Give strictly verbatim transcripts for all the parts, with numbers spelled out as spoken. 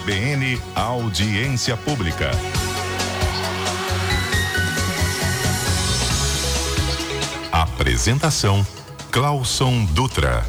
B N Audiência Pública. Apresentação: Clauson Dutra.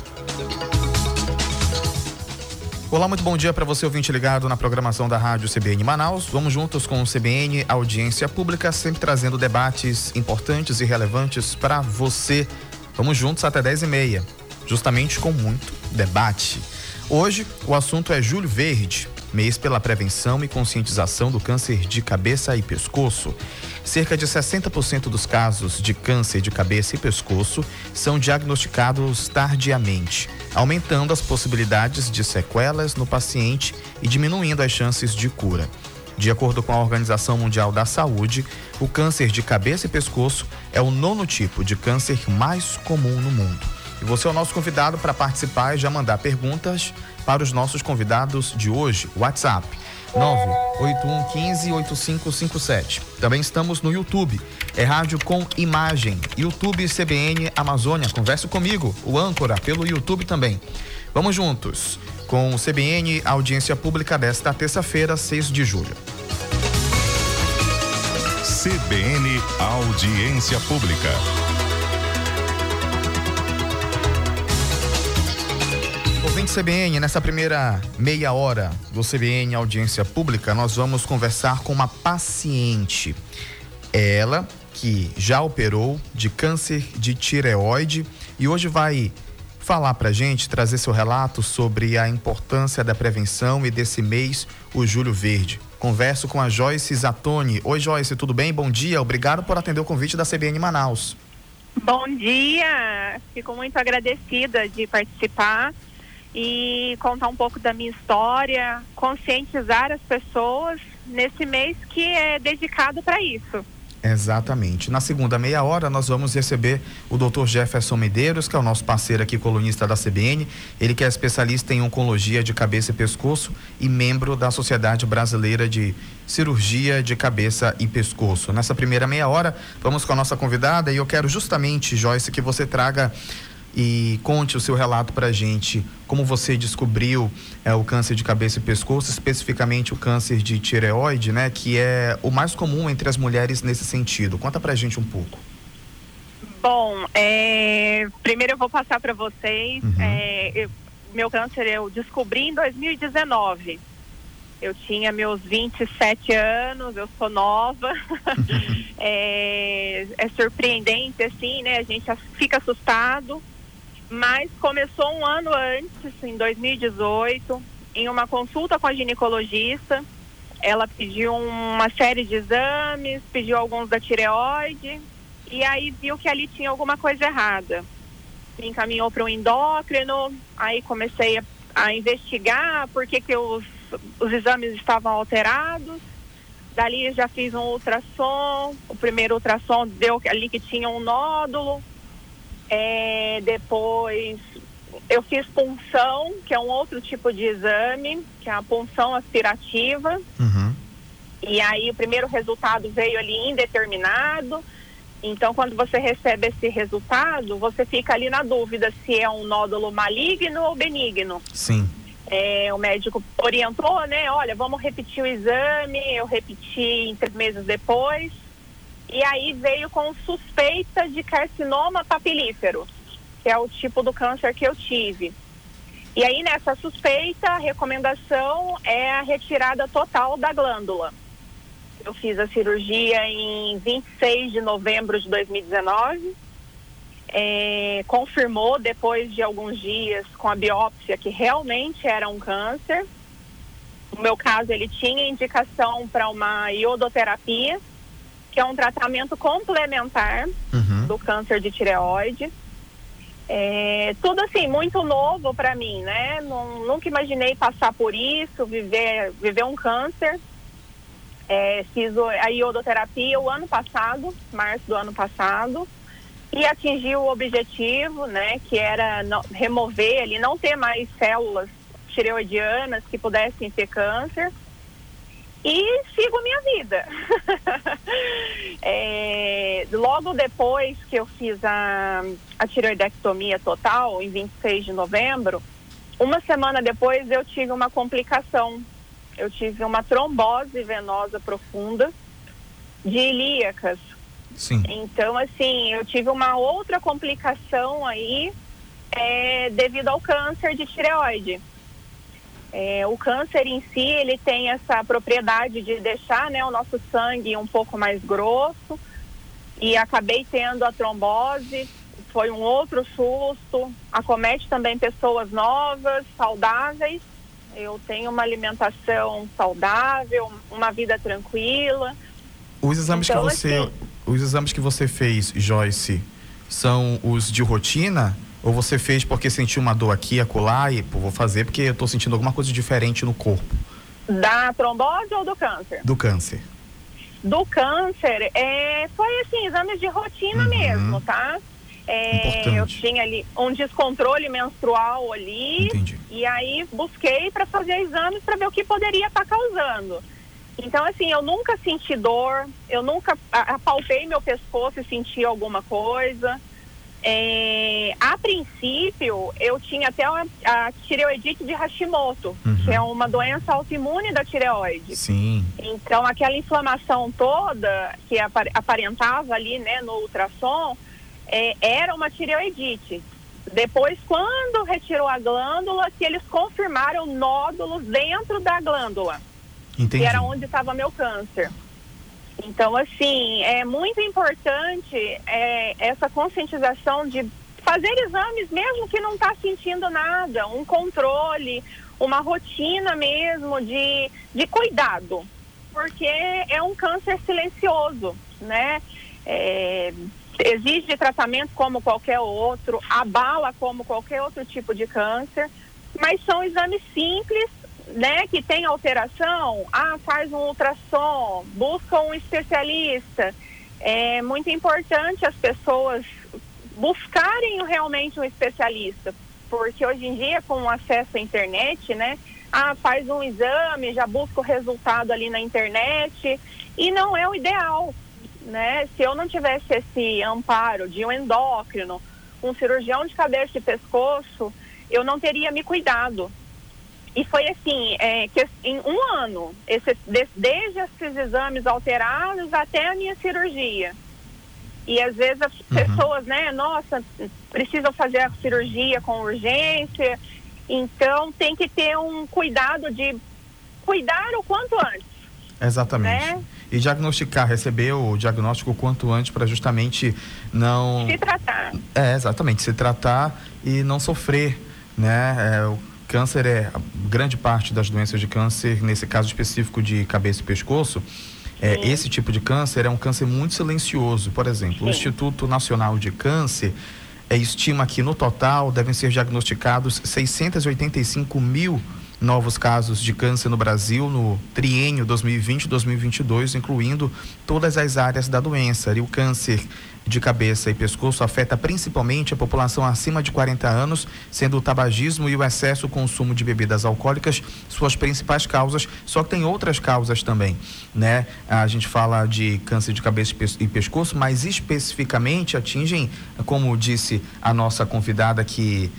Olá, muito bom dia para você, ouvinte ligado na programação da Rádio C B N Manaus. Vamos juntos com o C B N Audiência Pública, sempre trazendo debates importantes e relevantes para você. Vamos juntos até dez e meia, justamente com muito debate. Hoje, o assunto é Julho Verde, mês pela prevenção e conscientização do câncer de cabeça e pescoço. Cerca de sessenta por cento dos casos de câncer de cabeça e pescoço são diagnosticados tardiamente, aumentando as possibilidades de sequelas no paciente e diminuindo as chances de cura. De acordo com a Organização Mundial da Saúde, o câncer de cabeça e pescoço é o nono tipo de câncer mais comum no mundo. E você é o nosso convidado para participar e já mandar perguntas para os nossos convidados de hoje. WhatsApp nove oito um um cinco oito cinco cinco sete. Também estamos no YouTube, é rádio com imagem, YouTube C B N Amazônia. Converse comigo, o âncora, pelo YouTube também. Vamos juntos com o C B N Audiência Pública desta terça-feira, seis de julho. C B N Audiência Pública. Ouvinte C B N, nessa primeira meia hora do C B N Audiência Pública, nós vamos conversar com uma paciente. Ela que já operou de câncer de tireoide e hoje vai falar pra gente, trazer seu relato sobre a importância da prevenção e desse mês, o Julho Verde. Converso com a Joyce Zatoni. Oi, Joyce, tudo bem? Bom dia, obrigado por atender o convite da C B N Manaus. Bom dia, fico muito agradecida de participar e contar um pouco da minha história, conscientizar as pessoas nesse mês que é dedicado para isso. Exatamente. Na segunda meia hora nós vamos receber o doutor Jefferson Medeiros, que é o nosso parceiro aqui, colunista da C B N. Ele que é especialista em oncologia de cabeça e pescoço e membro da Sociedade Brasileira de Cirurgia de Cabeça e Pescoço. Nessa primeira meia hora vamos com a nossa convidada e eu quero justamente, Joyce, que você traga e conte o seu relato pra gente, como você descobriu é, o câncer de cabeça e pescoço, especificamente o câncer de tireoide, né, que é o mais comum entre as mulheres nesse sentido. Conta pra gente um pouco. Bom, é, primeiro eu vou passar para vocês, Uhum. é, eu, meu câncer eu descobri em dois mil e dezenove. Eu tinha meus vinte e sete anos, eu sou nova. é, é surpreendente, assim, né? A gente fica assustado. Mas começou um ano antes, em dois mil e dezoito, em uma consulta com a ginecologista. Ela pediu uma série de exames, pediu alguns da tireoide, e aí viu que ali tinha alguma coisa errada. Me encaminhou para um endócrino, aí comecei a, a investigar por que que os, os exames estavam alterados. Dali já fiz um ultrassom, o primeiro ultrassom deu ali que tinha um nódulo. É, depois eu fiz punção, que é um outro tipo de exame, que é a punção aspirativa. Uhum. E aí o primeiro resultado veio ali indeterminado. Então, quando você recebe esse resultado, você fica ali na dúvida se é um nódulo maligno ou benigno. Sim. É, o médico orientou, né? Olha, vamos repetir o exame. Eu repeti três meses depois. E aí veio com suspeita de carcinoma papilífero, que é o tipo do câncer que eu tive. E aí nessa suspeita, a recomendação é a retirada total da glândula. Eu fiz a cirurgia em vinte e seis de novembro de dois mil e dezenove. É, confirmou depois de alguns dias com a biópsia que realmente era um câncer. No meu caso, ele tinha indicação para uma iodoterapia, que é um tratamento complementar uhum. do câncer de tireoide. É, tudo assim, muito novo para mim, né? Não, nunca imaginei passar por isso, viver, viver um câncer. É, fiz a iodoterapia o ano passado, março do ano passado, e atingi o objetivo, né? Que era não, remover ali, não ter mais células tireoidianas que pudessem ter câncer. E sigo minha vida. é, logo depois que eu fiz a, a tireoidectomia total, em vinte e seis de novembro, uma semana depois eu tive uma complicação eu tive uma trombose venosa profunda de ilíacas. Sim. Então, assim, eu tive uma outra complicação aí é, devido ao câncer de tireoide. É, o câncer em si, ele tem essa propriedade de deixar, né, o nosso sangue um pouco mais grosso, e acabei tendo a trombose. Foi um outro susto, acomete também pessoas novas, saudáveis. Eu tenho uma alimentação saudável, uma vida tranquila. Os exames então, que você, assim, os exames que você fez, Joyce, são os de rotina? Ou você fez porque sentiu uma dor aqui, acolá, e pô, vou fazer porque eu tô sentindo alguma coisa diferente no corpo? Da trombose ou do câncer? Do câncer. Do câncer, é, foi assim, exames de rotina Uhum. mesmo, tá? É, eu tinha ali um descontrole menstrual ali. Entendi. E aí busquei para fazer exames para ver o que poderia estar causando. Então, assim, eu nunca senti dor, eu nunca apalpei meu pescoço e senti alguma coisa. É, a princípio, eu tinha até a, a tireoidite de Hashimoto, uhum. que é uma doença autoimune da tireoide. Sim. Então, aquela inflamação toda que aparentava ali, né, no ultrassom, é, era uma tireoidite. Depois, quando retirou a glândula, que eles confirmaram nódulos dentro da glândula. Entendi. Que era onde estava meu câncer. Então, assim, é muito importante é, essa conscientização de fazer exames mesmo que não está sentindo nada, um controle, uma rotina mesmo de, de cuidado, porque é um câncer silencioso, né? É, exige tratamento como qualquer outro, abala como qualquer outro tipo de câncer, mas são exames simples, né, que tem alteração. Ah, faz um ultrassom, busca um especialista. É muito importante as pessoas buscarem realmente um especialista, porque hoje em dia, com o acesso à internet, né, ah, faz um exame, já busca o resultado ali na internet, e não é o ideal, né? Se eu não tivesse esse amparo de um endócrino, um cirurgião de cabeça e pescoço, eu não teria me cuidado. E foi assim, é, que em um ano, esse, de, desde esses exames alterados até a minha cirurgia. E às vezes as uhum. pessoas, né, nossa, precisam fazer a cirurgia com urgência, então tem que ter um cuidado de cuidar o quanto antes. Exatamente. Né? E diagnosticar, receber o diagnóstico o quanto antes para justamente não... Se tratar. É, exatamente, se tratar e não sofrer, né, é, o câncer é, grande parte das doenças de câncer, nesse caso específico de cabeça e pescoço, é, esse tipo de câncer é um câncer muito silencioso. Por exemplo, Sim. o Instituto Nacional de Câncer é, estima que no total devem ser diagnosticados seiscentos e oitenta e cinco mil novos casos de câncer no Brasil no triênio dois mil e vinte a dois mil e vinte e dois, incluindo todas as áreas da doença. E o câncer de cabeça e pescoço afeta principalmente a população acima de quarenta anos, sendo o tabagismo e o excesso consumo de bebidas alcoólicas suas principais causas, só que tem outras causas também, né? A gente fala de câncer de cabeça e pescoço, mas especificamente atingem, como disse a nossa convidada que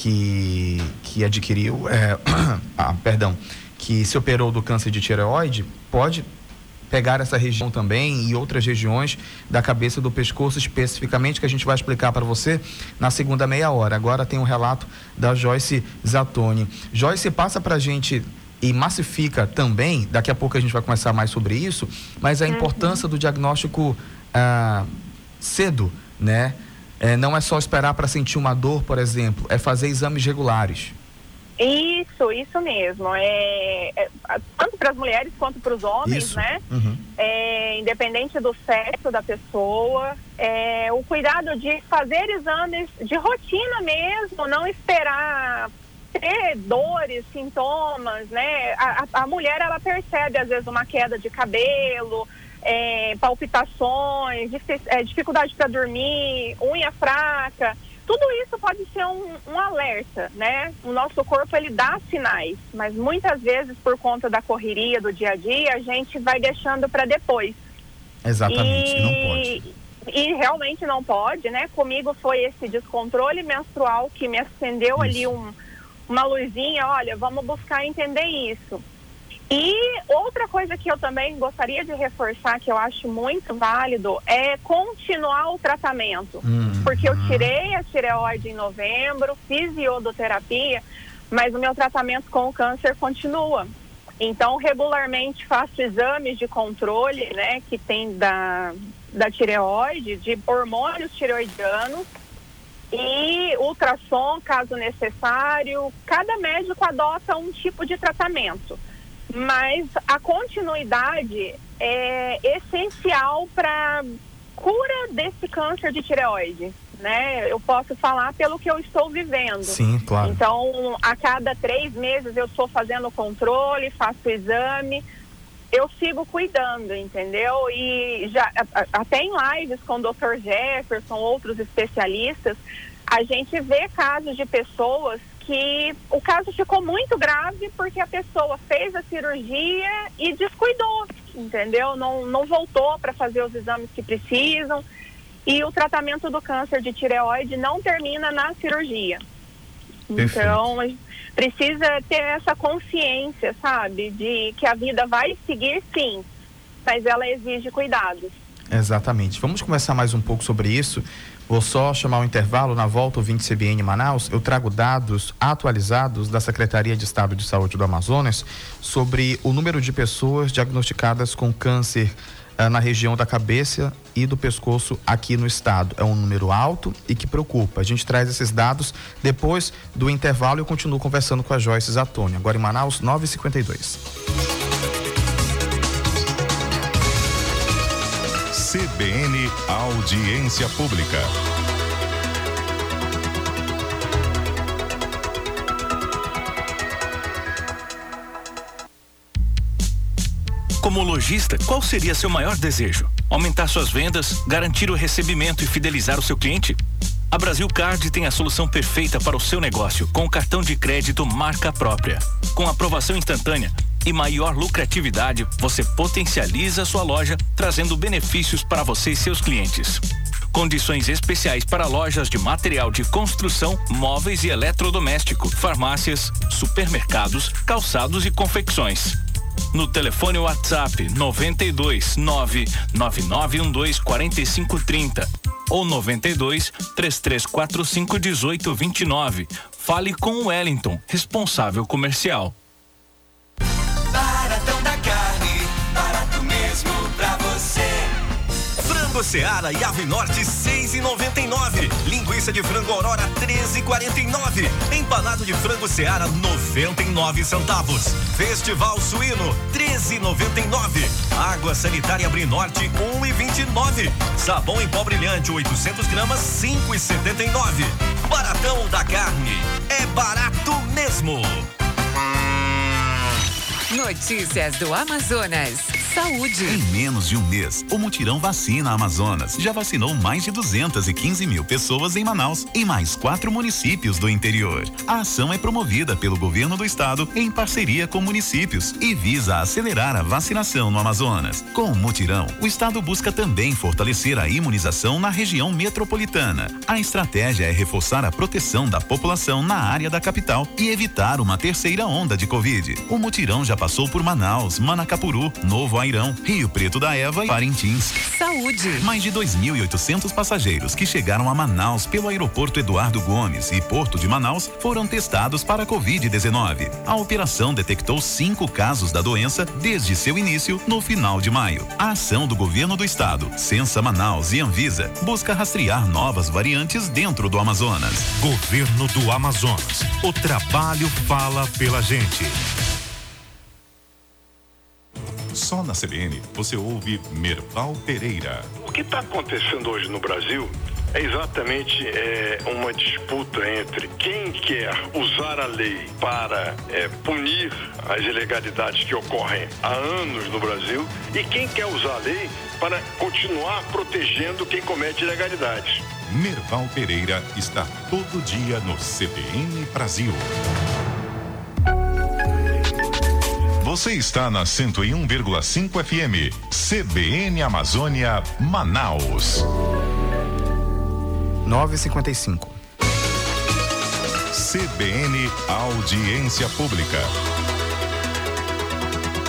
que, que adquiriu, é, ah, perdão, que se operou do câncer de tireoide, pode pegar essa região também e outras regiões da cabeça e do pescoço especificamente, que a gente vai explicar para você na segunda meia hora. Agora tem um relato da Joyce Zattoni. Joyce, passa para a gente e massifica também, daqui a pouco a gente vai conversar mais sobre isso, mas a importância do diagnóstico ah, cedo, né? É, não é só esperar para sentir uma dor, por exemplo, é fazer exames regulares. Isso, isso mesmo. É, é, tanto para as mulheres quanto para os homens, isso. né? Uhum. É, independente do sexo da pessoa, é, o cuidado de fazer exames de rotina mesmo, não esperar ter dores, sintomas, né? A, a, a mulher, ela percebe às vezes uma queda de cabelo, É, palpitações, é, dificuldade para dormir, unha fraca, tudo isso pode ser um, um alerta, né? O nosso corpo, ele dá sinais, mas muitas vezes por conta da correria do dia a dia, a gente vai deixando para depois. Exatamente, e, não pode. E realmente não pode, né? Comigo foi esse descontrole menstrual que me acendeu isso. ali um, uma luzinha, olha, vamos buscar entender isso. E outra coisa que eu também gostaria de reforçar, que eu acho muito válido, é continuar o tratamento. Uhum. Porque eu tirei a tireoide em novembro, fiz iodoterapia, mas o meu tratamento com o câncer continua. Então, regularmente faço exames de controle, né, que tem da, da tireoide, de hormônios tireoidianos, e ultrassom, caso necessário. Cada médico adota um tipo de tratamento. Mas a continuidade é essencial para cura desse câncer de tireoide, né? Eu posso falar pelo que eu estou vivendo. Sim, claro. Então, a cada três meses eu estou fazendo controle, faço exame, eu sigo cuidando, entendeu? E já até em lives com o doutor Jefferson, outros especialistas, a gente vê casos de pessoas que o caso ficou muito grave porque a pessoa fez a cirurgia e descuidou, entendeu? Não, não voltou para fazer os exames que precisam, e o tratamento do câncer de tireoide não termina na cirurgia. Perfeito. Então, precisa ter essa consciência, sabe? De que a vida vai seguir, sim, mas ela exige cuidados. Exatamente. Vamos conversar mais um pouco sobre isso. Vou só chamar o intervalo. Na volta, ouvinte C B N Manaus, eu trago dados atualizados da Secretaria de Estado de Saúde do Amazonas sobre o número de pessoas diagnosticadas com câncer ah, na região da cabeça e do pescoço aqui no estado. É um número alto e que preocupa. A gente traz esses dados depois do intervalo e eu continuo conversando com a Joyce Zatoni. Agora em Manaus, nove e cinquenta e dois. C B N Audiência Pública. Como lojista, qual seria seu maior desejo? Aumentar suas vendas, garantir o recebimento e fidelizar o seu cliente? A Brasil Card tem a solução perfeita para o seu negócio, com o cartão de crédito marca própria. Com aprovação instantânea e maior lucratividade, você potencializa a sua loja, trazendo benefícios para você e seus clientes. Condições especiais para lojas de material de construção, móveis e eletrodoméstico, farmácias, supermercados, calçados e confecções. No telefone WhatsApp noventa e dois, nove nove nove um dois, quatro cinco três zero ou noventa e dois, três três quatro cinco, um oito dois nove. Fale com o Wellington, responsável comercial. Baratão da carne, barato mesmo pra você. Frango Seara e Ave Norte seis e noventa e nove. Linguiça de frango Aurora treze e quarenta e nove. Empanado de frango Seara noventa e nove centavos. Festival Suíno treze e noventa e nove. Água sanitária Brinorte um e vinte e nove. Sabão em pó brilhante oitocentos gramas cinco e setenta e nove. Baratão da carne é barato mesmo. Notícias do Amazonas. Saúde. Em menos de um mês, o Mutirão Vacina Amazonas já vacinou mais de duzentas e quinze mil pessoas em Manaus e mais quatro municípios do interior. A ação é promovida pelo governo do estado em parceria com municípios e visa acelerar a vacinação no Amazonas. Com o Mutirão, o estado busca também fortalecer a imunização na região metropolitana. A estratégia é reforçar a proteção da população na área da capital e evitar uma terceira onda de Covid. O Mutirão já passou por Manaus, Manacapuru, Novo Airão, Rio Preto da Eva e Parintins. Saúde. Mais de dois mil e oitocentos passageiros que chegaram a Manaus pelo aeroporto Eduardo Gomes e Porto de Manaus foram testados para a covid dezenove. A operação detectou cinco casos da doença desde seu início no final de maio. A ação do governo do estado, Censa Manaus e Anvisa busca rastrear novas variantes dentro do Amazonas. Governo do Amazonas. O trabalho fala pela gente. Só na C B N você ouve Merval Pereira. O que está acontecendo hoje no Brasil é exatamente é, uma disputa entre quem quer usar a lei para é, punir as ilegalidades que ocorrem há anos no Brasil e quem quer usar a lei para continuar protegendo quem comete ilegalidades. Merval Pereira está todo dia no C B N Brasil. Você está na cento e um vírgula cinco F M, C B N Amazônia, Manaus. nove e cinquenta e cinco. C B N Audiência Pública.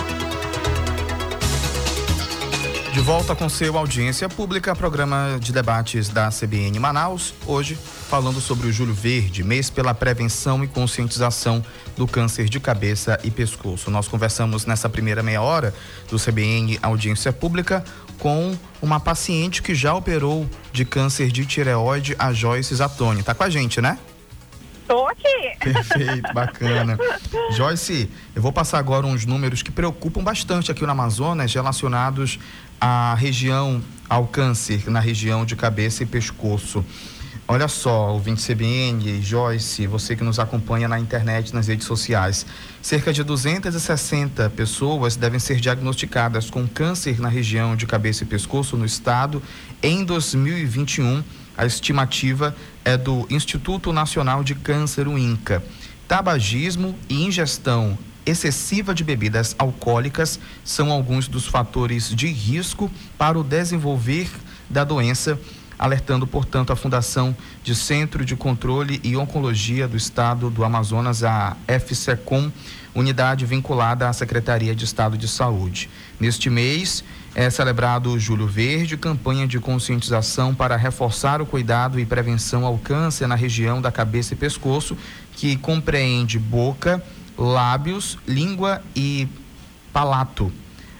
De volta com seu Audiência Pública, programa de debates da C B N Manaus, hoje falando sobre o Julho Verde, mês pela prevenção e conscientização do câncer de cabeça e pescoço. Nós conversamos nessa primeira meia hora do C B N Audiência Pública com uma paciente que já operou de câncer de tireoide, a Joyce Zatoni. Tá com a gente, né? Estou aqui. Perfeito, bacana. Joyce, eu vou passar agora uns números que preocupam bastante aqui no Amazonas, relacionados à região, ao câncer na região de cabeça e pescoço. Olha só, ouvinte C B N, Joyce, você que nos acompanha na internet, nas redes sociais. Cerca de duzentas e sessenta pessoas devem ser diagnosticadas com câncer na região de cabeça e pescoço no estado em dois mil e vinte e um. A estimativa é do Instituto Nacional de Câncer, o INCA. Tabagismo e ingestão excessiva de bebidas alcoólicas são alguns dos fatores de risco para o desenvolver da doença, alertando, portanto, a Fundação de Centro de Controle e Oncologia do Estado do Amazonas, a FCECOM, unidade vinculada à Secretaria de Estado de Saúde. Neste mês é celebrado o Julho Verde, campanha de conscientização para reforçar o cuidado e prevenção ao câncer na região da cabeça e pescoço, que compreende boca, lábios, língua e palato,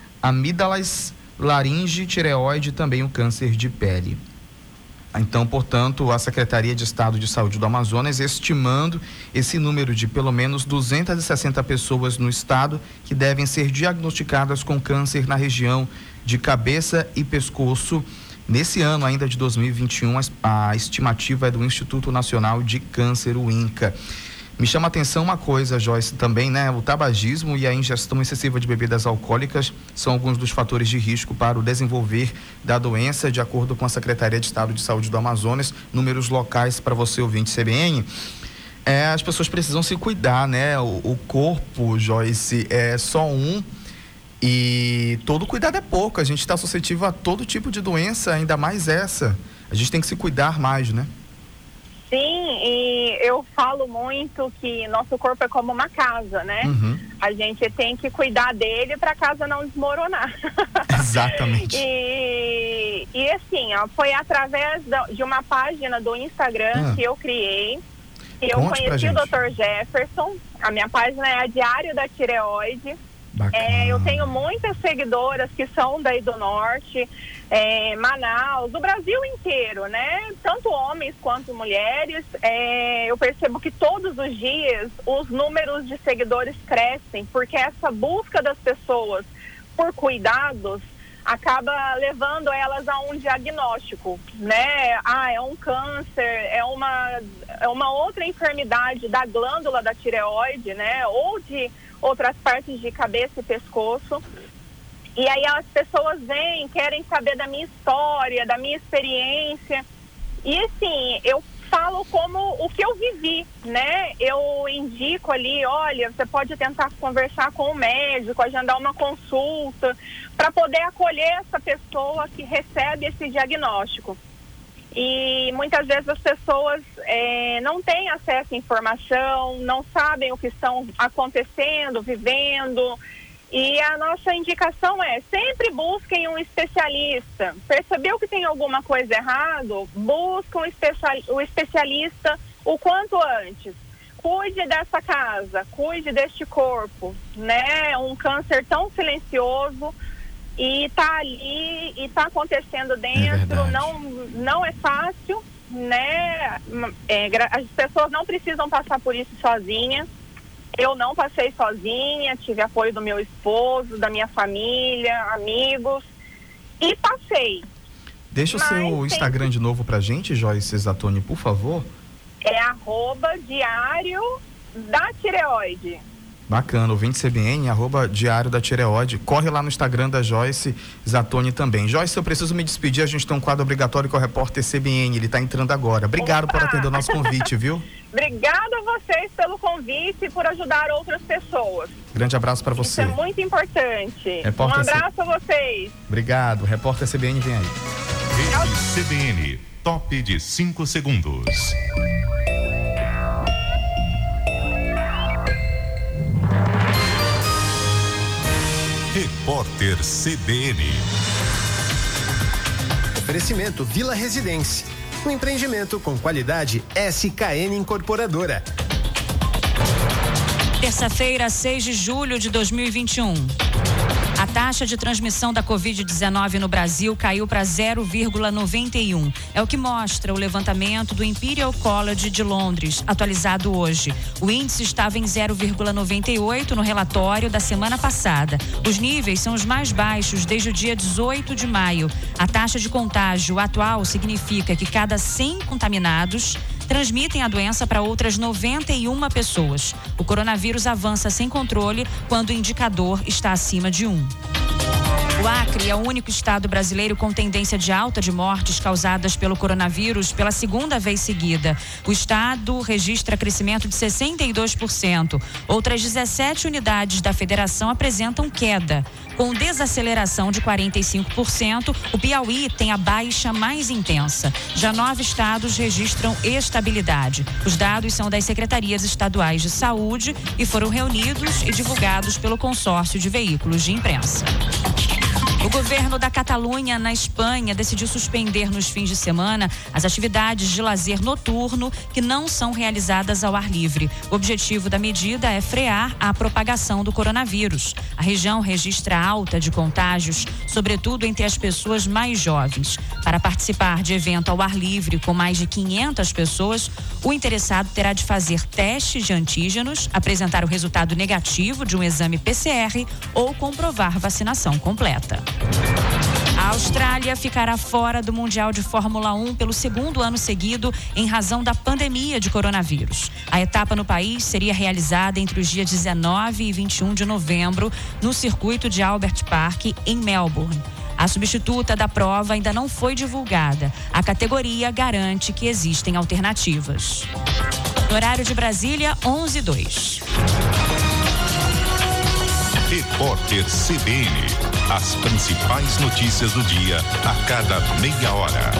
amígdalas, laringe, tireoide e também o câncer de pele. Então, portanto, a Secretaria de Estado de Saúde do Amazonas estimando esse número de pelo menos duzentas e sessenta pessoas no estado que devem ser diagnosticadas com câncer na região de cabeça e pescoço. Nesse ano ainda de dois mil e vinte e um, a estimativa é do Instituto Nacional de Câncer, o INCA. Me chama a atenção uma coisa, Joyce, também, né? O tabagismo e a ingestão excessiva de bebidas alcoólicas são alguns dos fatores de risco para o desenvolver da doença, de acordo com a Secretaria de Estado de Saúde do Amazonas. Números locais para você, ouvinte C B N. É, as pessoas precisam se cuidar, né? O, o corpo, Joyce, é só um e todo cuidado é pouco. A gente está suscetível a todo tipo de doença, ainda mais essa. A gente tem que se cuidar mais, né? Sim, e eu falo muito que nosso corpo é como uma casa, né? Uhum. A gente tem que cuidar dele para a casa não desmoronar. Exatamente. e, e assim, ó, foi através de uma página do Instagram ah. que eu criei. Que eu conheci o doutor Jefferson. A minha página é a Diário da Tireoide. É, eu tenho muitas seguidoras que são daí do norte, é, Manaus, do Brasil inteiro, né? Tanto homens quanto mulheres. É, eu percebo que todos os dias os números de seguidores crescem, porque essa busca das pessoas por cuidados acaba levando elas a um diagnóstico, né? Ah, é um câncer, é uma, é uma outra enfermidade da glândula da tireoide, né? Ou de outras partes de cabeça e pescoço. E aí as pessoas vêm, querem saber da minha história, da minha experiência. E assim, eu falo como o que eu vivi, né? Eu indico ali, olha, você pode tentar conversar com o médico, agendar uma consulta, para poder acolher essa pessoa que recebe esse diagnóstico. E muitas vezes as pessoas é, não têm acesso à informação, não sabem o que estão acontecendo, vivendo. E a nossa indicação é, sempre busquem um especialista. Percebeu que tem alguma coisa errada? Busca um especial, um especialista o quanto antes. Cuide dessa casa, cuide deste corpo, né? Um câncer tão silencioso e tá ali e tá acontecendo dentro, é não, não é fácil, né? É, as pessoas não precisam passar por isso sozinhas. Eu não passei sozinha, tive apoio do meu esposo, da minha família, amigos, e passei. Deixa o seu Instagram tem... de novo pra gente, Joyce Zatoni, por favor. É arroba Diário da Tireoide. Bacana, ouvinte C B N, arroba Diário da Tireoide. Corre lá no Instagram da Joyce Zatoni também. Joyce, eu preciso me despedir, a gente tem um quadro obrigatório com o repórter C B N, ele está entrando agora. Obrigado Opa! por atender o nosso convite, viu? Obrigada a vocês pelo convite e por ajudar outras pessoas. Grande abraço para você. Isso é muito importante. Repórter um abraço C... a vocês. Obrigado. Repórter C B N vem aí. Rede C B N, top de cinco segundos. Repórter C B N. Oferecimento Vila Residência. Um empreendimento com qualidade S K N Incorporadora. Terça-feira, seis de julho de dois mil e vinte e um. A taxa de transmissão da covid dezenove no Brasil caiu para zero vírgula noventa e um. É o que mostra o levantamento do Imperial College de Londres, atualizado hoje. O índice estava em zero vírgula noventa e oito no relatório da semana passada. Os níveis são os mais baixos desde o dia dezoito de maio. A taxa de contágio atual significa que cada cem contaminados transmitem a doença para outras noventa e uma pessoas. O coronavírus avança sem controle quando o indicador está acima de um. O Acre é o único estado brasileiro com tendência de alta de mortes causadas pelo coronavírus pela segunda vez seguida. O estado registra crescimento de sessenta e dois por cento. Outras dezessete unidades da federação apresentam queda. Com desaceleração de quarenta e cinco por cento, o Piauí tem a baixa mais intensa. Já nove estados registram estabilidade. Os dados são das secretarias estaduais de saúde e foram reunidos e divulgados pelo consórcio de veículos de imprensa. O governo da Catalunha, na Espanha, decidiu suspender nos fins de semana as atividades de lazer noturno que não são realizadas ao ar livre. O objetivo da medida é frear a propagação do coronavírus. A região registra alta de contágios, sobretudo entre as pessoas mais jovens. Para participar de evento ao ar livre com mais de quinhentas pessoas, o interessado terá de fazer teste de antígenos, apresentar o resultado negativo de um exame P C R ou comprovar vacinação completa. A Austrália ficará fora do Mundial de Fórmula um pelo segundo ano seguido em razão da pandemia de coronavírus. A etapa no país seria realizada entre os dias dezenove e vinte e um de novembro no circuito de Albert Park, em Melbourne. A substituta da prova ainda não foi divulgada. A categoria garante que existem alternativas. No horário de Brasília, onze e dois. Repórter C B N. As principais notícias do dia a cada meia hora.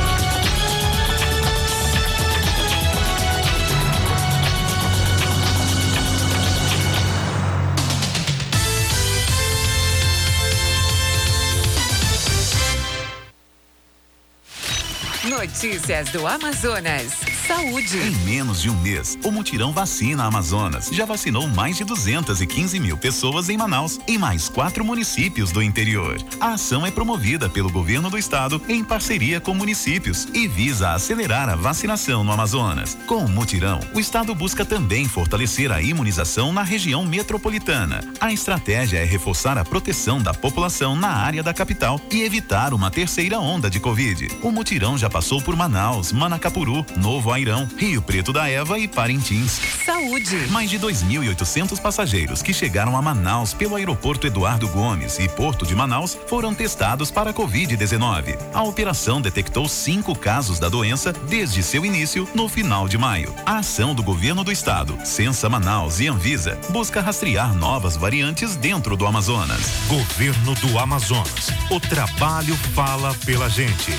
Notícias do Amazonas. Saúde. Em menos de um mês, o Mutirão Vacina Amazonas já vacinou mais de duzentas e quinze mil pessoas em Manaus e mais quatro municípios do interior. A ação é promovida pelo governo do estado em parceria com municípios e visa acelerar a vacinação no Amazonas. Com o Mutirão, o estado busca também fortalecer a imunização na região metropolitana. A estratégia é reforçar a proteção da população na área da capital e evitar uma terceira onda de Covid. O Mutirão já passou por Manaus, Manacapuru, Novo Airão, Rio Preto da Eva e Parintins. Saúde. Mais de dois mil e oitocentos passageiros que chegaram a Manaus pelo aeroporto Eduardo Gomes e Porto de Manaus foram testados para covid dezenove. A operação detectou cinco casos da doença desde seu início no final de maio. A ação do governo do estado, Censa Manaus e Anvisa busca rastrear novas variantes dentro do Amazonas. Governo do Amazonas. O trabalho fala pela gente.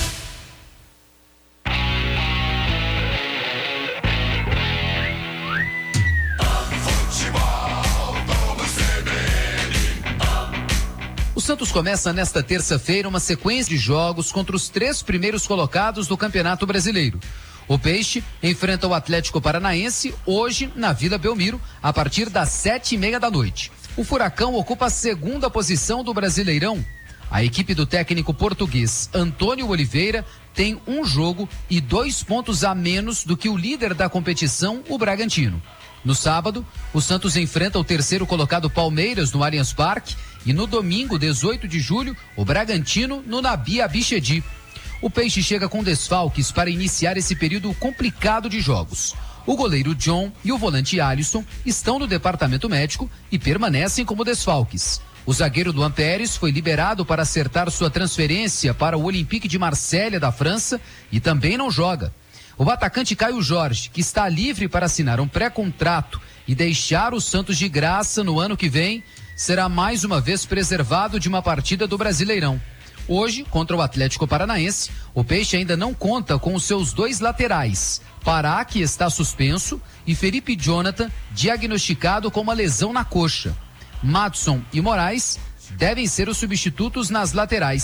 O Santos começa nesta terça-feira uma sequência de jogos contra os três primeiros colocados do Campeonato Brasileiro. O Peixe enfrenta o Atlético Paranaense hoje na Vila Belmiro, a partir das sete e meia da noite. O Furacão ocupa a segunda posição do Brasileirão. A equipe do técnico português Antônio Oliveira tem um jogo e dois pontos a menos do que o líder da competição, o Bragantino. No sábado, o Santos enfrenta o terceiro colocado Palmeiras no Allianz Parque e no domingo, dezoito de julho, o Bragantino no Nabi Abichedi. O Peixe chega com desfalques para iniciar esse período complicado de jogos. O goleiro John e o volante Alisson estão no departamento médico e permanecem como desfalques. O zagueiro do Pérez foi liberado para acertar sua transferência para o Olympique de Marselha da França e também não joga. O atacante Caio Jorge, que está livre para assinar um pré-contrato e deixar o Santos de graça no ano que vem, será mais uma vez preservado de uma partida do Brasileirão. Hoje, contra o Atlético Paranaense, o Peixe ainda não conta com os seus dois laterais. Pará, que está suspenso, e Felipe Jonathan, diagnosticado com uma lesão na coxa. Madson e Moraes devem ser os substitutos nas laterais.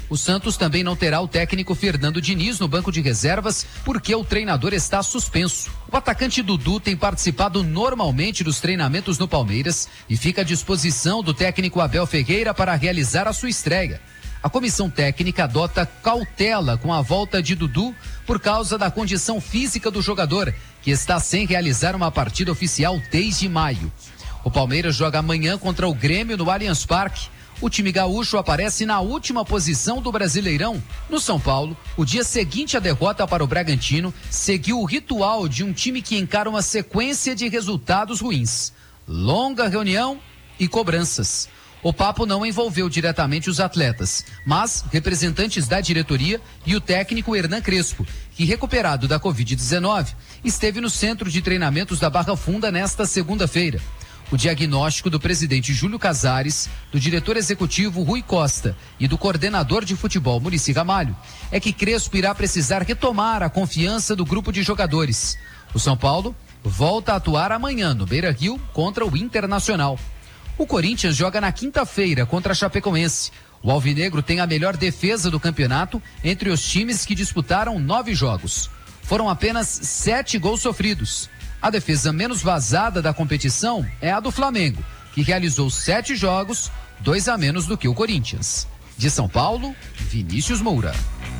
O Santos também não terá o técnico Fernando Diniz no banco de reservas, porque o treinador está suspenso. O atacante Dudu tem participado normalmente dos treinamentos no Palmeiras e fica à disposição do técnico Abel Ferreira para realizar a sua estreia. A comissão técnica adota cautela com a volta de Dudu por causa da condição física do jogador, que está sem realizar uma partida oficial desde maio. O Palmeiras joga amanhã contra o Grêmio no Allianz Parque. O time gaúcho aparece na última posição do Brasileirão. No São Paulo, o dia seguinte à derrota para o Bragantino, seguiu o ritual de um time que encara uma sequência de resultados ruins. Longa reunião e cobranças. O papo não envolveu diretamente os atletas, mas representantes da diretoria e o técnico Hernan Crespo, que, recuperado da covid dezenove, esteve no centro de treinamentos da Barra Funda nesta segunda-feira. O diagnóstico do presidente Júlio Casares, do diretor executivo Rui Costa e do coordenador de futebol Muricy Ramalho é que Crespo irá precisar retomar a confiança do grupo de jogadores. O São Paulo volta a atuar amanhã no Beira-Rio contra o Internacional. O Corinthians joga na quinta-feira contra a Chapecoense. O alvinegro tem a melhor defesa do campeonato entre os times que disputaram nove jogos. Foram apenas sete gols sofridos. A defesa menos vazada da competição é a do Flamengo, que realizou sete jogos, dois a menos do que o Corinthians. De São Paulo, Vinícius Moura.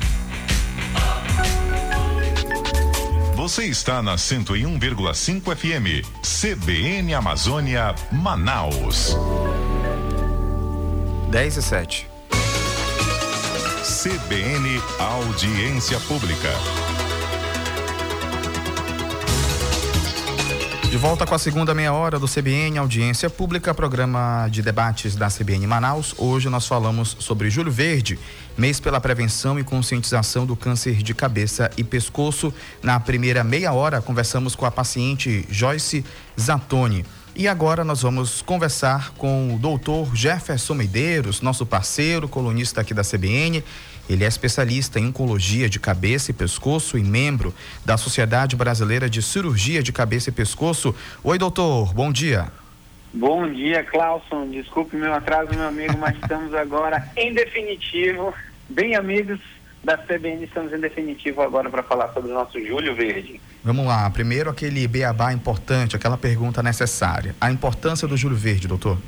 Você está na cento e um vírgula cinco F M, C B N Amazônia, Manaus. dez e sete. C B N Audiência Pública. De volta com a segunda meia hora do C B N Audiência Pública, programa de debates da C B N Manaus. Hoje nós falamos sobre Julho Verde, mês pela prevenção e conscientização do câncer de cabeça e pescoço. Na primeira meia hora conversamos com a paciente Joyce Zatoni. E agora nós vamos conversar com o doutor Jefferson Medeiros, nosso parceiro, colunista aqui da C B N. Ele é especialista em oncologia de cabeça e pescoço e membro da Sociedade Brasileira de Cirurgia de Cabeça e Pescoço. Oi, doutor, bom dia. Bom dia, Clauson. Desculpe meu atraso, meu amigo, mas estamos agora em definitivo, bem amigos da C B N, estamos em definitivo agora para falar sobre o nosso Julho Verde. Vamos lá, primeiro aquele beabá importante, aquela pergunta necessária. A importância do Julho Verde, doutor?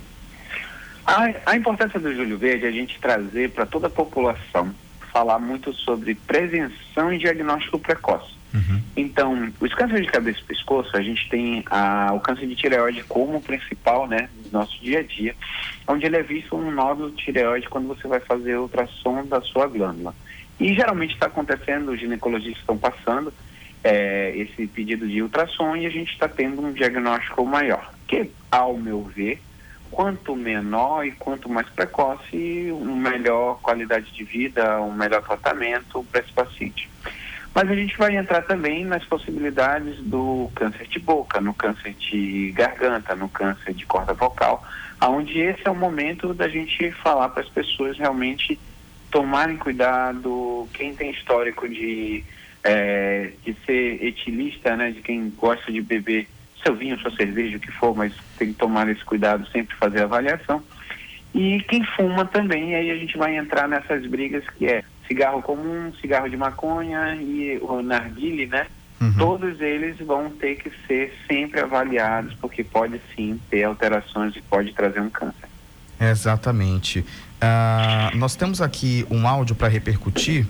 A, a importância do Julho Verde é a gente trazer para toda a população, falar muito sobre prevenção e diagnóstico precoce. Uhum. Então, os cânceres de cabeça e pescoço, a gente tem a, o câncer de tireoide como principal, né, do nosso dia a dia, onde ele é visto um nódulo de tireoide quando você vai fazer o ultrassom da sua glândula. E geralmente está acontecendo, os ginecologistas estão passando é, esse pedido de ultrassom e a gente está tendo um diagnóstico maior, que, ao meu ver, quanto menor e quanto mais precoce, uma melhor qualidade de vida, um melhor tratamento para esse paciente. Mas a gente vai entrar também nas possibilidades do câncer de boca, no câncer de garganta, no câncer de corda vocal, onde esse é o momento da gente falar para as pessoas realmente tomarem cuidado. Quem tem histórico de, é, de ser etilista, né, de quem gosta de beber seu vinho, sua cerveja, o que for, mas tem que tomar esse cuidado, sempre fazer a avaliação. E quem fuma também, aí a gente vai entrar nessas brigas que é cigarro comum, cigarro de maconha e o narguile, né? Uhum. Todos eles vão ter que ser sempre avaliados, porque pode sim ter alterações e pode trazer um câncer. Exatamente. Uh, nós temos aqui um áudio para repercutir.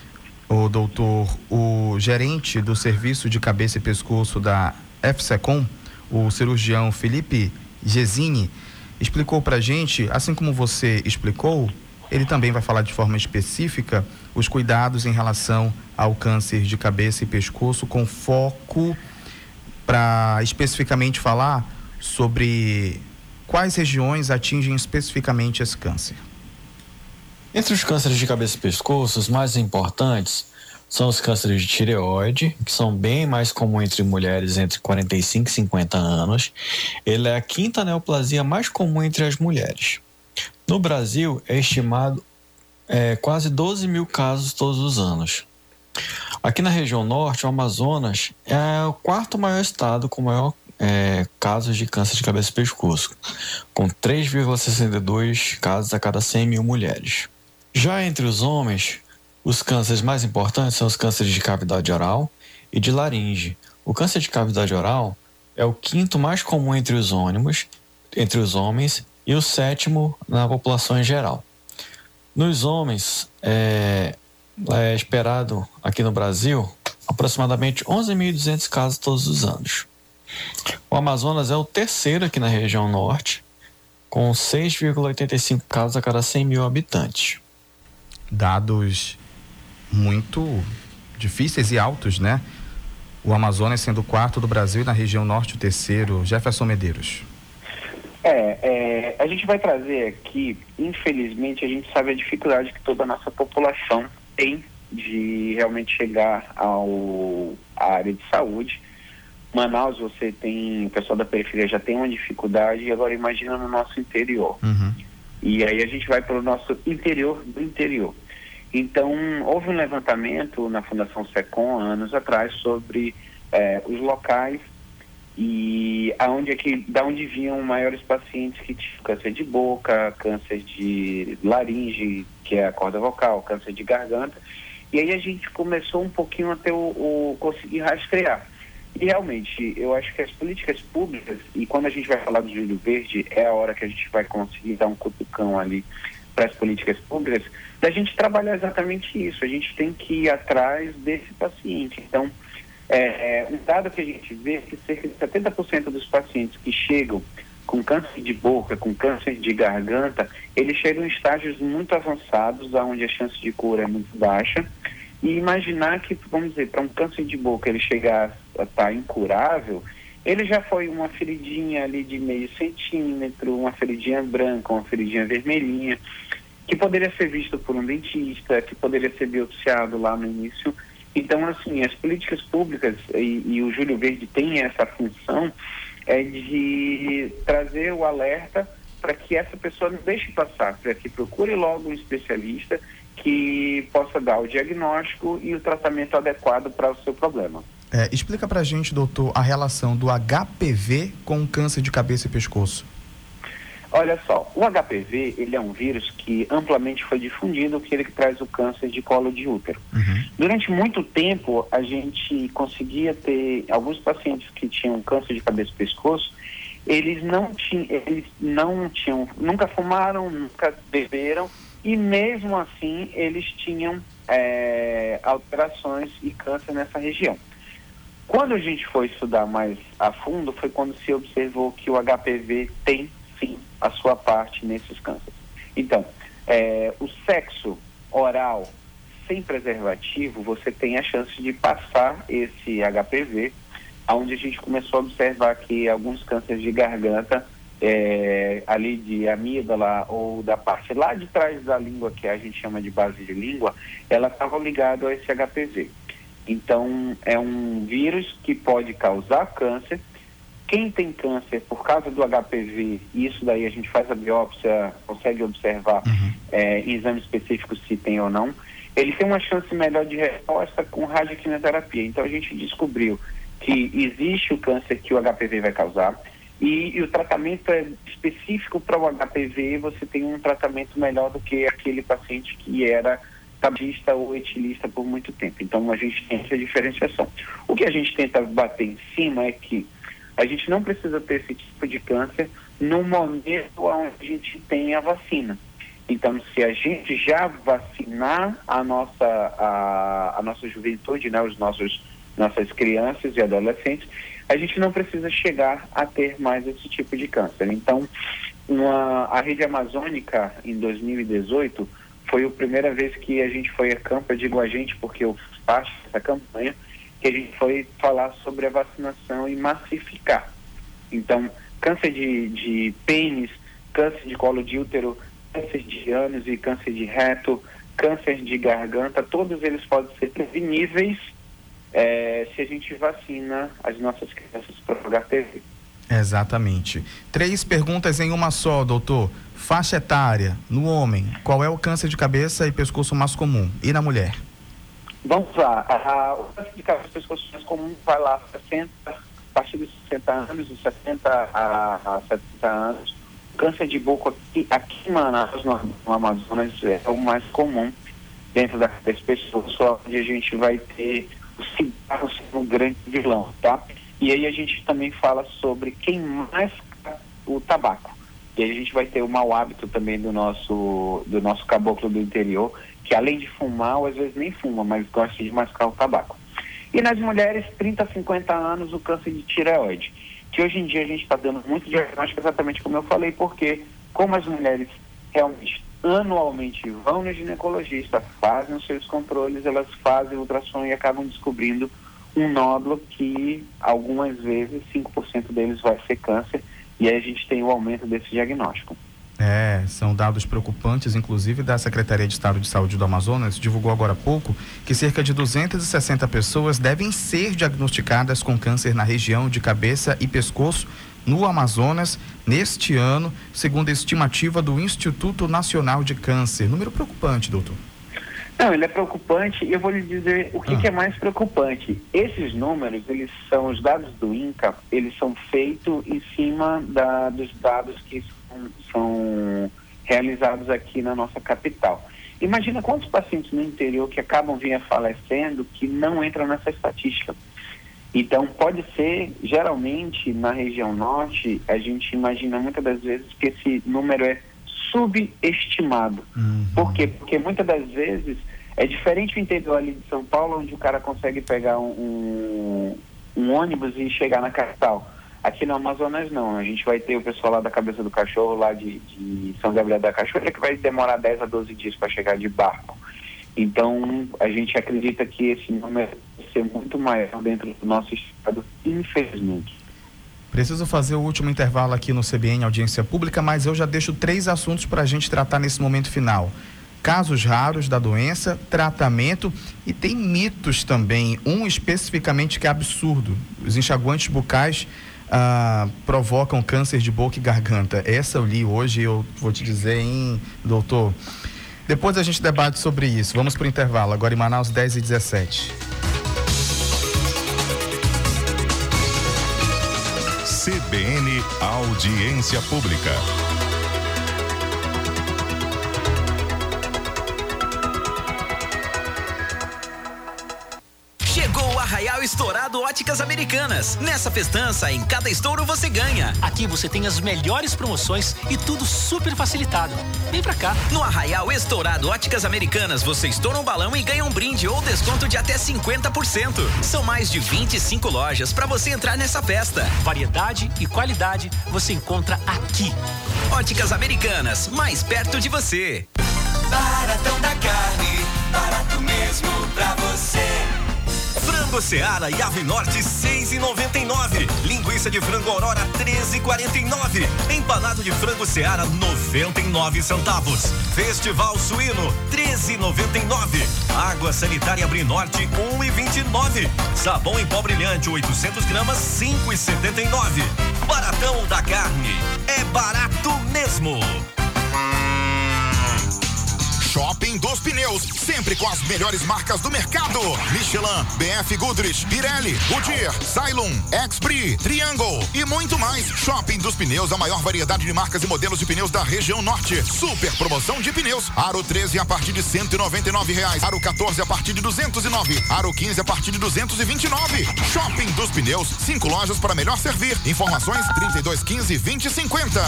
O doutor, o gerente do Serviço de Cabeça e Pescoço da FSECOM, o cirurgião Felipe Gesini, explicou para a gente, assim como você explicou, ele também vai falar de forma específica os cuidados em relação ao câncer de cabeça e pescoço, com foco para especificamente falar sobre quais regiões atingem especificamente esse câncer. Entre os cânceres de cabeça e pescoço, os mais importantes são os cânceres de tireoide, que são bem mais comuns entre mulheres entre quarenta e cinco e cinquenta anos. Ele é a quinta neoplasia mais comum entre as mulheres. No Brasil, é estimado é, quase doze mil casos todos os anos. Aqui na região norte, o Amazonas é o quarto maior estado com maior é, casos de câncer de cabeça e pescoço, com três vírgula sessenta e dois casos a cada cem mil mulheres. Já entre os homens, os cânceres mais importantes são os cânceres de cavidade oral e de laringe. O câncer de cavidade oral é o quinto mais comum entre os ônimos, entre os homens e o sétimo na população em geral. Nos homens, é, é esperado aqui no Brasil aproximadamente onze mil e duzentos casos todos os anos. O Amazonas é o terceiro aqui na região norte, com seis vírgula oitenta e cinco casos a cada cem mil habitantes. Dados muito difíceis e altos, né? O Amazonas sendo o quarto do Brasil e na região norte o terceiro. Jefferson Medeiros. É, é, a gente vai trazer aqui, infelizmente, a gente sabe a dificuldade que toda a nossa população tem de realmente chegar ao, à área de saúde. Manaus, você tem, o pessoal da periferia já tem uma dificuldade, e agora imagina no nosso interior. Uhum. E aí a gente vai para o nosso interior do interior. Então, houve um levantamento na Fundação SECOM, anos atrás, sobre eh, os locais e aonde é que, da onde vinham maiores pacientes que tinham câncer de boca, câncer de laringe, que é a corda vocal, câncer de garganta. E aí a gente começou um pouquinho a ter o, o conseguir rastrear. E realmente, eu acho que as políticas públicas, e quando a gente vai falar do Júlio Verde, é a hora que a gente vai conseguir dar um cutucão ali para as políticas públicas, da gente trabalhar exatamente isso. A gente tem que ir atrás desse paciente. Então, é, é, um dado que a gente vê é que cerca de setenta por cento dos pacientes que chegam com câncer de boca, com câncer de garganta, eles chegam em estágios muito avançados, onde a chance de cura é muito baixa. E imaginar que, vamos dizer, para um câncer de boca ele chegar a estar incurável, ele já foi uma feridinha ali de meio centímetro, uma feridinha branca, uma feridinha vermelhinha, que poderia ser visto por um dentista, que poderia ser biopsiado lá no início. Então, assim, as políticas públicas, e, e o Júlio Verde tem essa função, é de trazer o alerta para que essa pessoa não deixe passar, para que procure logo um especialista que possa dar o diagnóstico e o tratamento adequado para o seu problema. É, explica pra gente, doutor, a relação do H P V com o câncer de cabeça e pescoço. Olha só, o H P V, ele é um vírus que amplamente foi difundido, que ele que traz o câncer de colo de útero. Uhum. Durante muito tempo, a gente conseguia ter alguns pacientes que tinham câncer de cabeça e pescoço, eles não tinham, eles não tinham, nunca fumaram, nunca beberam, e mesmo assim eles tinham é, alterações e câncer nessa região. Quando a gente foi estudar mais a fundo, foi quando se observou que o H P V tem, sim, a sua parte nesses cânceres. Então, é, o sexo oral sem preservativo, você tem a chance de passar esse H P V, onde a gente começou a observar que alguns cânceres de garganta, é, ali de amígdala ou da parte lá de trás da língua, que a gente chama de base de língua, ela estava ligada a esse H P V. Então, é um vírus que pode causar câncer. Quem tem câncer por causa do H P V, isso daí a gente faz a biópsia, consegue observar uhum. é, em exames específicos se tem ou não, ele tem uma chance melhor de resposta com radioquimioterapia. Então, a gente descobriu que existe o câncer que o H P V vai causar e, e o tratamento é específico para o H P V, você tem um tratamento melhor do que aquele paciente que era tabagista ou etilista por muito tempo. Então, a gente tem essa diferenciação. O que a gente tenta bater em cima é que a gente não precisa ter esse tipo de câncer no momento onde a gente tem a vacina. Então, se a gente já vacinar a nossa, a, a nossa juventude, né, os nossos, nossas crianças e adolescentes, a gente não precisa chegar a ter mais esse tipo de câncer. Então, uma, a Rede Amazônica, em dois mil e dezoito, foi a primeira vez que a gente foi a campo, eu digo a gente porque eu fiz parte dessa campanha, que a gente foi falar sobre a vacinação e massificar. Então, câncer de, de pênis, câncer de colo de útero, câncer de ânus e câncer de reto, câncer de garganta, todos eles podem ser preveníveis é, se a gente vacina as nossas crianças para o H P V. Exatamente. Três perguntas em uma só, doutor. Faixa etária, no homem, qual é o câncer de cabeça e pescoço mais comum? E na mulher? Vamos lá. A, o câncer de cabeça e pescoço mais comum vai lá sessenta, a partir dos sessenta anos, de sessenta a, a setenta anos. câncer de boca aqui, aqui em Manaus, no, no Amazonas, é o mais comum dentro das pessoas, só onde a gente vai ter o cigarro sendo um grande vilão, tá? E aí a gente também fala sobre quem mais o tabaco. E aí a gente vai ter o mau hábito também do nosso, do nosso caboclo do interior, que além de fumar, ou às vezes nem fuma, mas gosta de mascar o tabaco. E nas mulheres, trinta a cinquenta anos, o câncer de tireoide, que hoje em dia a gente está dando muito diagnóstico, exatamente como eu falei, porque como as mulheres realmente anualmente vão no ginecologista, fazem os seus controles, elas fazem ultrassom e acabam descobrindo um nódulo que algumas vezes cinco por cento deles vai ser câncer, e aí a gente tem o aumento desse diagnóstico. É, são dados preocupantes, inclusive da Secretaria de Estado de Saúde do Amazonas, divulgou agora há pouco que cerca de duzentas e sessenta pessoas devem ser diagnosticadas com câncer na região de cabeça e pescoço no Amazonas neste ano, segundo a estimativa do Instituto Nacional de Câncer. Número preocupante, doutor. Não, ele é preocupante e eu vou lhe dizer o que, ah. que é mais preocupante. Esses números, eles são os dados do INCA, eles são feitos em cima da, dos dados que são, são realizados aqui na nossa capital. Imagina quantos pacientes no interior que acabam vindo falecendo que não entram nessa estatística. Então, pode ser, geralmente, na região norte, a gente imagina muitas das vezes que esse número é subestimado. Uhum. Por quê? Porque muitas das vezes é diferente o interior ali de São Paulo, onde o cara consegue pegar um, um ônibus e chegar na capital. Aqui no Amazonas não, a gente vai ter o pessoal lá da Cabeça do Cachorro, lá de, de São Gabriel da Cachoeira, que vai demorar dez a doze dias para chegar de barco. Então, a gente acredita que esse número vai ser muito maior dentro do nosso estado, infelizmente. Preciso fazer o último intervalo aqui no C B N Audiência Pública, mas eu já deixo três assuntos para a gente tratar nesse momento final. Casos raros da doença, tratamento e tem mitos também. Um especificamente que é absurdo. Os enxaguantes bucais ah, provocam câncer de boca e garganta. Essa eu li hoje e eu vou te dizer, hein, doutor? Depois a gente debate sobre isso. Vamos para o intervalo. Agora em Manaus, dez e dezessete. C B N Audiência Pública. Chegou o Arraial Estourado Óticas Americanas. Nessa festança, em cada estouro você ganha. Aqui você tem as melhores promoções e tudo super facilitado. Vem pra cá. No Arraial Estourado Óticas Americanas, você estoura um balão e ganha um brinde ou desconto de até cinquenta por cento. São mais de vinte e cinco lojas para você entrar nessa festa. Variedade e qualidade você encontra aqui. Óticas Americanas, mais perto de você. Baratão da carne, barato mesmo pra você. Frango Seara e Ave Norte seis e noventa e nove. Linguiça de frango Aurora treze e quarenta e nove. Empanado de frango Seara noventa e nove centavos. Festival Suíno treze e noventa e nove. Água sanitária Brinorte um e vinte e nove. Sabão em pó brilhante oitocentos gramas cinco e setenta e nove. Baratão da carne é barato mesmo. Shopping dos Pneus, sempre com as melhores marcas do mercado. Michelin, B F Goodrich, Pirelli, Goodyear, Cylon, Expri, Triangle e muito mais. Shopping dos Pneus, a maior variedade de marcas e modelos de pneus da região norte. Super promoção de pneus. Aro treze a partir de cento e noventa e nove reais. Aro quatorze a partir de duzentos e nove. Aro quinze a partir de duzentos e vinte e nove. Shopping dos Pneus, cinco lojas para melhor servir. Informações trinta e dois quinze, vinte cinquenta.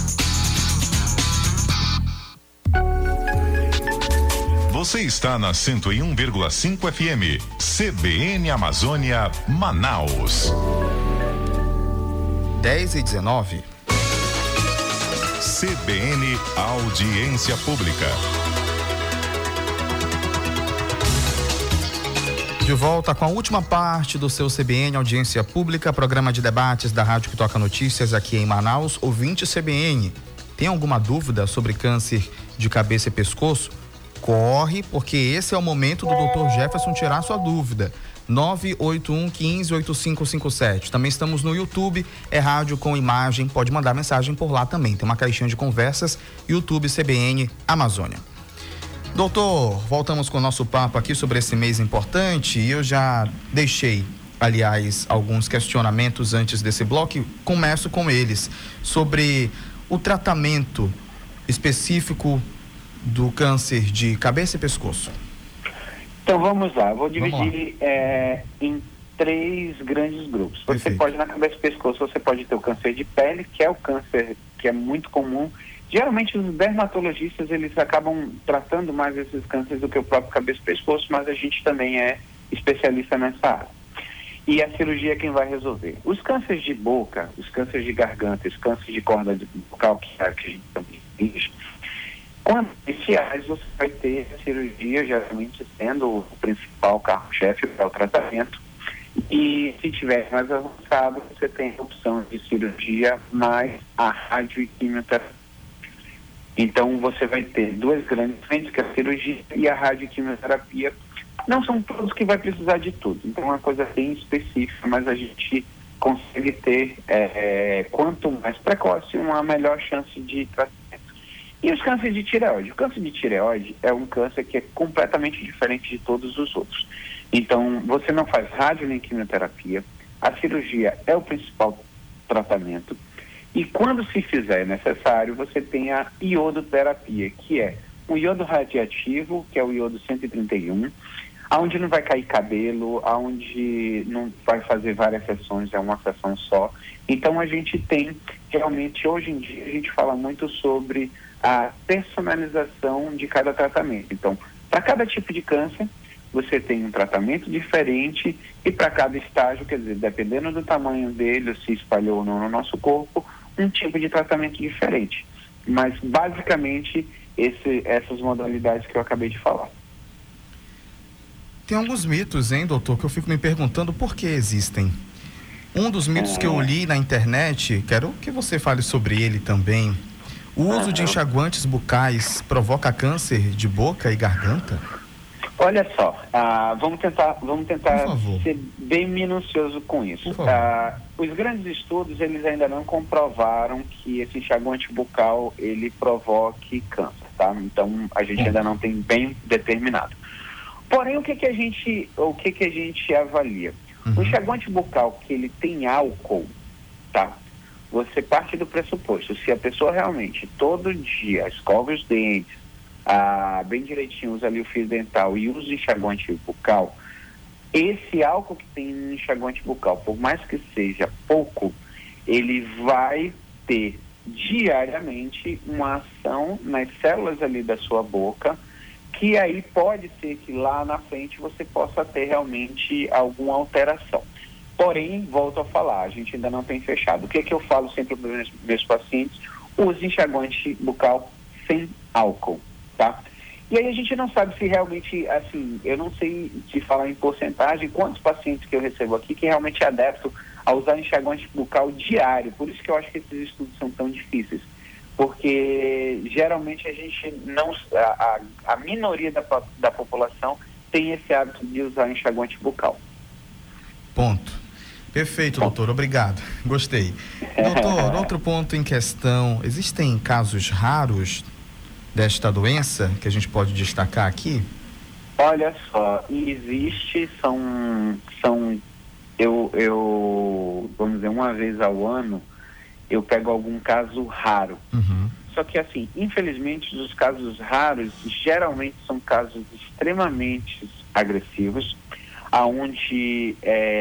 Você está na cento e um vírgula cinco F M, C B N Amazônia, Manaus. dez e dezenove. C B N Audiência Pública. De volta com a última parte do seu C B N Audiência Pública, programa de debates da Rádio que Toca Notícias aqui em Manaus. Ouvinte C B N, tem alguma dúvida sobre câncer de cabeça e pescoço? Corre, porque esse é o momento do doutor Jefferson tirar sua dúvida. nove oito um, um cinco, oito cinco cinco sete. Também estamos no YouTube, é rádio com imagem, pode mandar mensagem por lá também. Tem uma caixinha de conversas, YouTube C B N Amazônia. Doutor, voltamos com o nosso papo aqui sobre esse mês importante e eu já deixei, aliás, alguns questionamentos antes desse bloco. Começo com eles, sobre o tratamento específico do câncer de cabeça e pescoço? Então vamos lá, vou dividir é, em três grandes grupos. Você Perfeito. pode, na cabeça e pescoço, você pode ter o câncer de pele, que é o câncer que é muito comum. Geralmente os dermatologistas, eles acabam tratando mais esses cânceres do que o próprio cabeça e pescoço, mas a gente também é especialista nessa área. E a cirurgia é quem vai resolver. Os cânceres de boca, os cânceres de garganta, os cânceres de corda bucal, que é a que a gente também exige, quando iniciais, você vai ter a cirurgia, geralmente sendo o principal carro-chefe para o tratamento. E se tiver mais avançado, você tem a opção de cirurgia mais a rádio e quimioterapia. Então você vai ter duas grandes frentes, que é a cirurgia e a rádio e quimioterapia. Não são todos que vai precisar de tudo. Então é uma coisa bem específica, mas a gente consegue ter, é, quanto mais precoce, uma melhor chance de tratamento. E os cânceres de tireoide? O câncer de tireoide é um câncer que é completamente diferente de todos os outros. Então, você não faz rádio nem quimioterapia, a cirurgia é o principal tratamento, e quando se fizer necessário, você tem a iodoterapia, que é um iodo radiativo, que é o iodo cento e trinta e um, onde não vai cair cabelo, onde não vai fazer várias sessões, é uma sessão só. Então, a gente tem, realmente, hoje em dia, a gente fala muito sobre a personalização de cada tratamento. Então, para cada tipo de câncer, você tem um tratamento diferente, e para cada estágio, quer dizer, dependendo do tamanho dele, se espalhou ou não no nosso corpo, um tipo de tratamento diferente. Mas, basicamente, esse, essas modalidades que eu acabei de falar. Tem alguns mitos, hein, doutor, que eu fico me perguntando por que existem. Um dos mitos é... que eu li na internet, quero que você fale sobre ele também. O uso uhum. de enxaguantes bucais provoca câncer de boca e garganta? Olha só, uh, vamos tentar, vamos tentar ser bem minucioso com isso. Uh, os grandes estudos, eles ainda não comprovaram que esse enxaguante bucal, ele provoque câncer, tá? Então, a gente ainda não tem bem determinado. Porém, o que que a gente, o que que a gente avalia? Uhum. O enxaguante bucal, que ele tem álcool, tá? Você parte do pressuposto, se a pessoa realmente todo dia escova os dentes, ah, bem direitinho, usa ali o fio dental e usa o enxaguante bucal, esse álcool que tem no enxaguante bucal, por mais que seja pouco, ele vai ter diariamente uma ação nas células ali da sua boca, que aí pode ser que lá na frente você possa ter realmente alguma alteração. Porém, volto a falar, a gente ainda não tem fechado. O que é que eu falo sempre para os meus, meus pacientes? Use enxaguante bucal sem álcool, tá? E aí a gente não sabe se realmente, assim, eu não sei te falar em porcentagem quantos pacientes que eu recebo aqui que realmente é adepto a usar enxaguante bucal diário. Por isso que eu acho que esses estudos são tão difíceis. Porque geralmente a gente não, a, a, a minoria da, da população tem esse hábito de usar enxaguante bucal. Ponto. Perfeito, doutor, obrigado. Gostei. Doutor, outro ponto em questão, existem casos raros desta doença que a gente pode destacar aqui? Olha só, existe, são, são eu, eu, vamos dizer, uma vez ao ano, eu pego algum caso raro. Uhum. Só que, assim, infelizmente, os casos raros geralmente são casos extremamente agressivos, aonde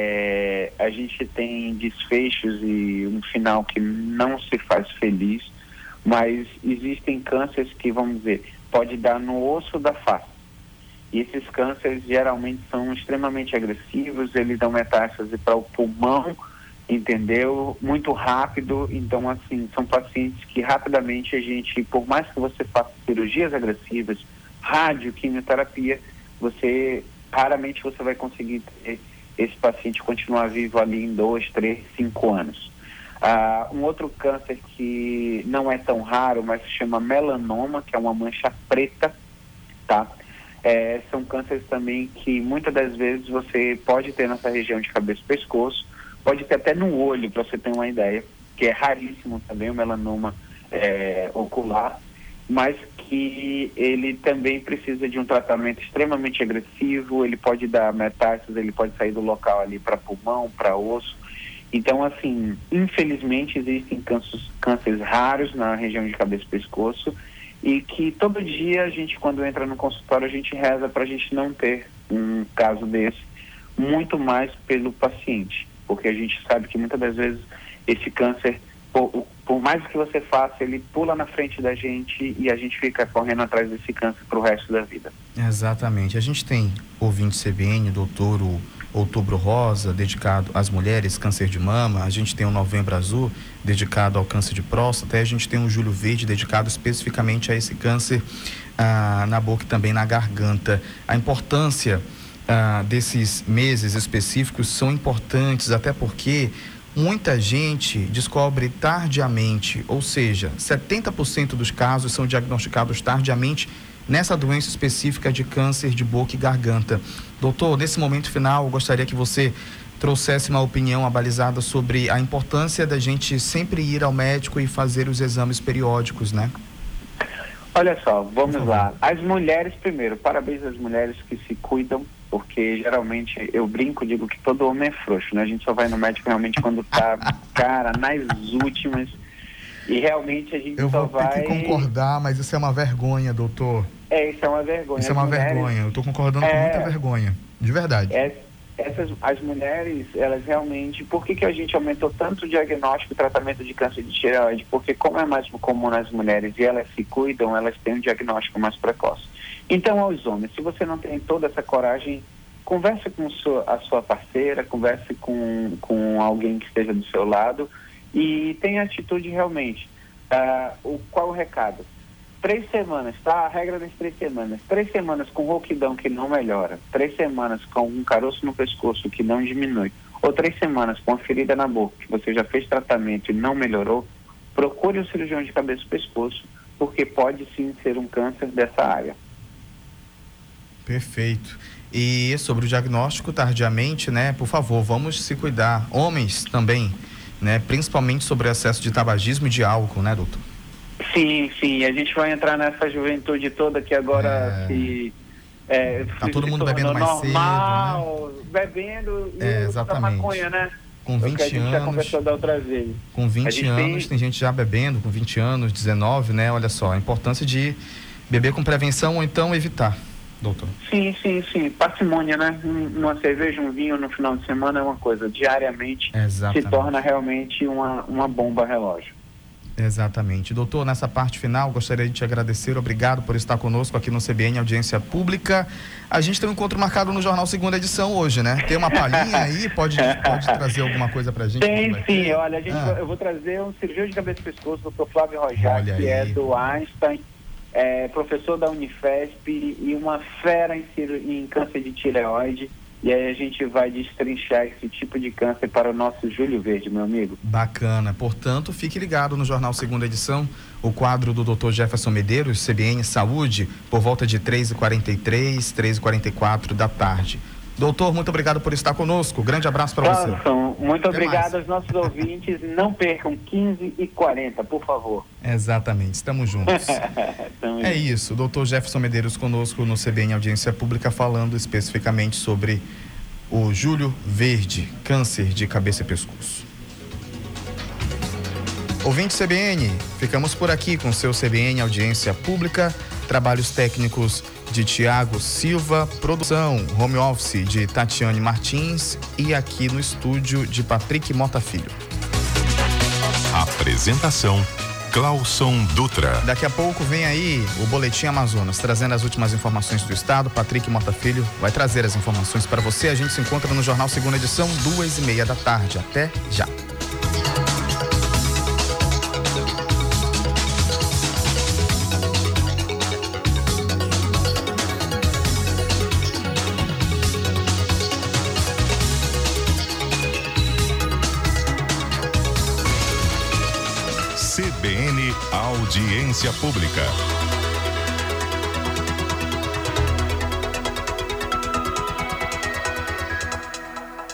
é, a gente tem desfechos e um final que não se faz feliz, mas existem cânceres que, vamos dizer, pode dar no osso da face. E esses cânceres geralmente são extremamente agressivos, eles dão metástase para o pulmão, entendeu? Muito rápido. Então, assim, são pacientes que rapidamente a gente, por mais que você faça cirurgias agressivas, rádio, quimioterapia, você... raramente você vai conseguir ter esse paciente continuar vivo ali em dois, três, cinco anos. Ah, um outro câncer que não é tão raro, mas se chama melanoma, que é uma mancha preta, tá? É, são cânceres também que muitas das vezes você pode ter nessa região de cabeça e pescoço, pode ter até no olho, para você ter uma ideia, que é raríssimo também o melanoma é, ocular, mas que ele também precisa de um tratamento extremamente agressivo, ele pode dar metástases, ele pode sair do local ali para pulmão, para osso. Então, assim, infelizmente existem cânceres, cânceres raros na região de cabeça e pescoço, e que todo dia a gente, quando entra no consultório, a gente reza para a gente não ter um caso desse, muito mais pelo paciente, porque a gente sabe que muitas das vezes esse câncer, por, por mais que você faça, ele pula na frente da gente e a gente fica correndo atrás desse câncer para o resto da vida. Exatamente. A gente tem ouvinte C B N, doutor, o Outubro Rosa, dedicado às mulheres, câncer de mama. A gente tem o Novembro Azul, dedicado ao câncer de próstata. E a gente tem o Julho Verde, dedicado especificamente a esse câncer ah, na boca e também na garganta. A importância ah, desses meses específicos são importantes, até porque muita gente descobre tardiamente, ou seja, setenta por cento dos casos são diagnosticados tardiamente nessa doença específica de câncer de boca e garganta. Doutor, nesse momento final, eu gostaria que você trouxesse uma opinião abalizada sobre a importância da gente sempre ir ao médico e fazer os exames periódicos, né? Olha só, vamos lá. As mulheres primeiro, parabéns às mulheres que se cuidam, porque geralmente eu brinco, digo que todo homem é frouxo, né? A gente só vai no médico realmente quando tá, cara, nas últimas, e realmente a gente eu só vai... Eu vou ter que concordar, mas isso é uma vergonha, doutor. É, isso é uma vergonha. Isso é uma mulheres, vergonha, eu tô concordando é, com muita vergonha, de verdade. É, essas, as mulheres, elas realmente, por que que a gente aumentou tanto o diagnóstico e tratamento de câncer de tireoide? Porque como é mais comum nas mulheres e elas se cuidam, elas têm um diagnóstico mais precoce. Então, aos homens, se você não tem toda essa coragem, converse com sua, a sua parceira, converse com, com alguém que esteja do seu lado e tenha atitude realmente. Uh, o, qual o recado? Três semanas, tá? A regra das três semanas. Três semanas com rouquidão que não melhora. Três semanas com um caroço no pescoço que não diminui. Ou três semanas com a ferida na boca que você já fez tratamento e não melhorou. Procure um cirurgião de cabeça e pescoço, porque pode sim ser um câncer dessa área. Perfeito. E sobre o diagnóstico tardiamente, né? Por favor, vamos se cuidar. Homens também, né? Principalmente sobre o excesso de tabagismo e de álcool, né, doutor? Sim, sim, a gente vai entrar nessa juventude toda que agora é... se... É, tá se todo se mundo bebendo mais normal, cedo, né? Bebendo e é, exatamente. maconha, né? Com vinte a gente anos, já conversou da outra vez. Com vinte anos, tem... tem gente já bebendo, com vinte anos, dezenove, né? Olha só, a importância de beber com prevenção ou então evitar, doutor. Sim, sim, sim, parcimônia, né? Uma cerveja, um vinho no final de semana é uma coisa, diariamente exatamente. Se torna realmente uma, uma bomba relógio. Exatamente. Doutor, nessa parte final, gostaria de te agradecer. Obrigado por estar conosco aqui no C B N Audiência Pública. A gente tem um encontro marcado no Jornal Segunda Edição hoje, né? Tem uma palhinha aí? Pode, pode trazer alguma coisa pra gente? Tem sim. Olha, a gente, ah. eu vou trazer um cirurgião de cabeça e pescoço, doutor Flávio Rojar, que é do Einstein, é, professor da Unifesp e uma fera em, em câncer de tireoide. E aí a gente vai destrinchar esse tipo de câncer para o nosso Julho Verde, meu amigo. Bacana. Portanto, fique ligado no Jornal Segunda Edição, o quadro do doutor Jefferson Medeiros, C B N Saúde, por volta de três e quarenta e três, três e quarenta e quatro da tarde. Doutor, muito obrigado por estar conosco. Grande abraço para você. Muito Até obrigado mais. Aos nossos ouvintes. Não percam quinze e quarenta, por favor. Exatamente. Estamos juntos. Estamos é isso. Doutor Jefferson Medeiros conosco no C B N Audiência Pública, falando especificamente sobre o Julho Verde, câncer de cabeça e pescoço. Ouvinte C B N, ficamos por aqui com seu C B N Audiência Pública. Trabalhos técnicos de Tiago Silva, produção home office de Tatiane Martins e aqui no estúdio de Patrick Mota Filho. Apresentação Clauson Dutra. Daqui a pouco vem aí o Boletim Amazonas, trazendo as últimas informações do estado. Patrick Mota Filho vai trazer as informações para você. A gente se encontra no Jornal Segunda Edição, duas e meia da tarde. Até já. C B N Audiência Pública.